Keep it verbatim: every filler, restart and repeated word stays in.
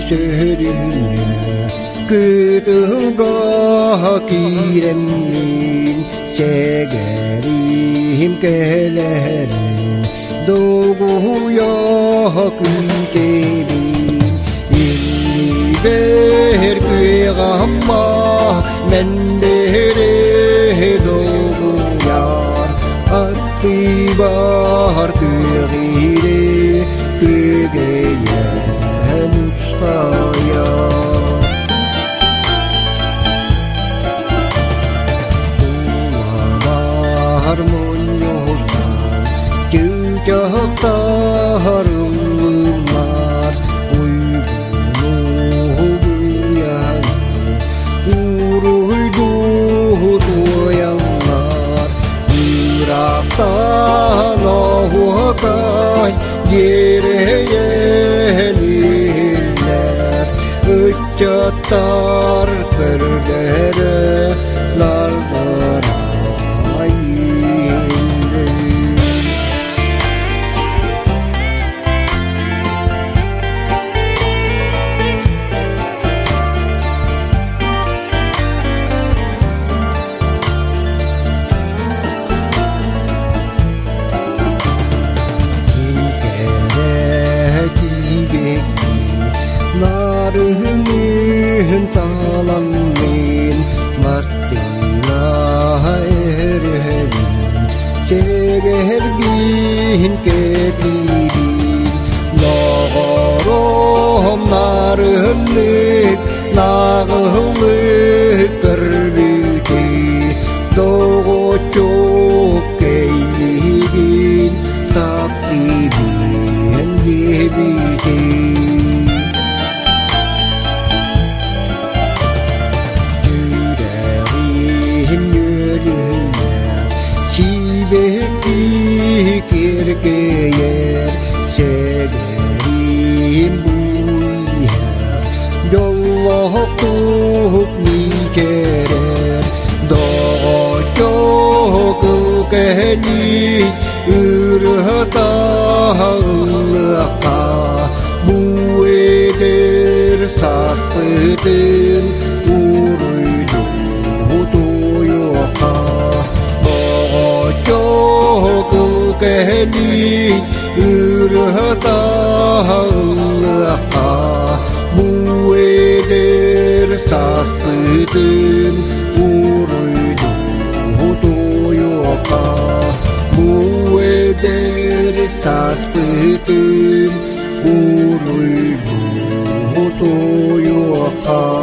södynä, kytylko kiremmin, segerim keleren, douguja kytevin, inni verkyramma, mendere dougujar, attivar kyride, kygejen uskaja. Tahtarunnar uibunuhuyan uruiduhutuyannar irahtanohuakai yereyeniller uccatar perdere lalbara. Narhengin talamin mastina erhelin segerbin keklibin nagarom narhengin nagahengin kerbiti dogo chok keilibin taktibin dibiti. Kirkeyer segerim buyher dolloh tuh nikerer docokul kehni urhatahallaka bueder sakpetin uruidu tuyoka docokul kehni urhatahallaka bueder sakpetin uruidu tuyoka bueder sakpetin uruidu tuyoka.